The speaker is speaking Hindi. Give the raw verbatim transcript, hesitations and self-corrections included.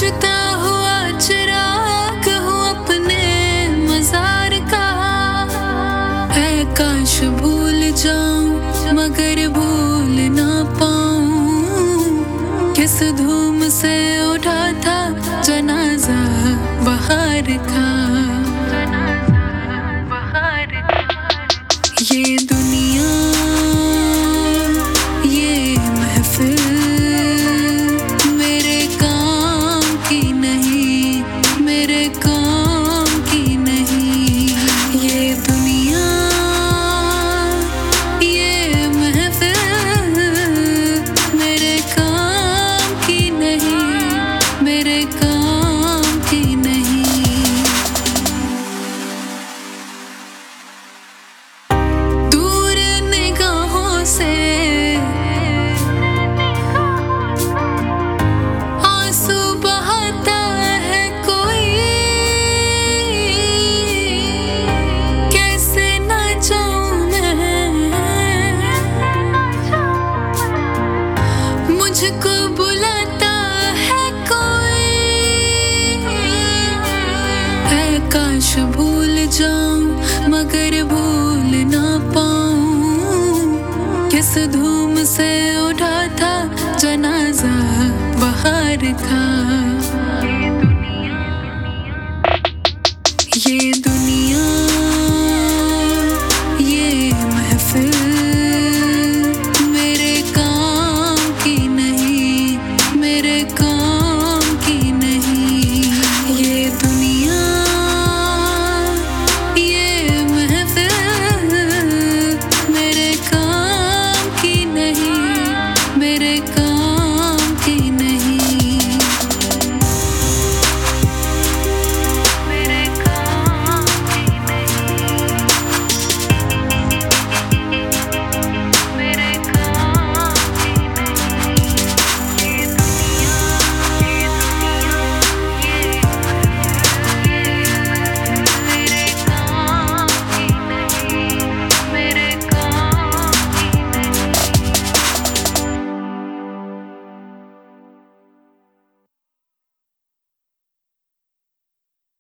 बुझता हुआ चिराग हूँ अपने मजार का। है काश भूल जाऊं मगर भूल ना पाऊं। किस धूम से उठा था जनाजा बहार का। ये दुनिया ये महफिल मेरे काम की नहीं, मेरे काम की नहीं। ये दुनिया ये महफिल मेरे काम की नहीं, मेरे काम की नहीं। दूर निगाहों से आंसू बहाता है कोई। कैसे ना जाऊं मैं, मुझको बुलाता है कोई। है काश भूल जाऊं मगर भूल ना पाऊं। किस धूम से उठा था जनाजा बहार का।